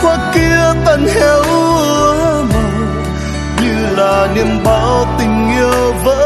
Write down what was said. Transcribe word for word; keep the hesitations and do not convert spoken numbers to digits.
qua kia tận héo úa màu, như là niềm bao tình yêu vỡ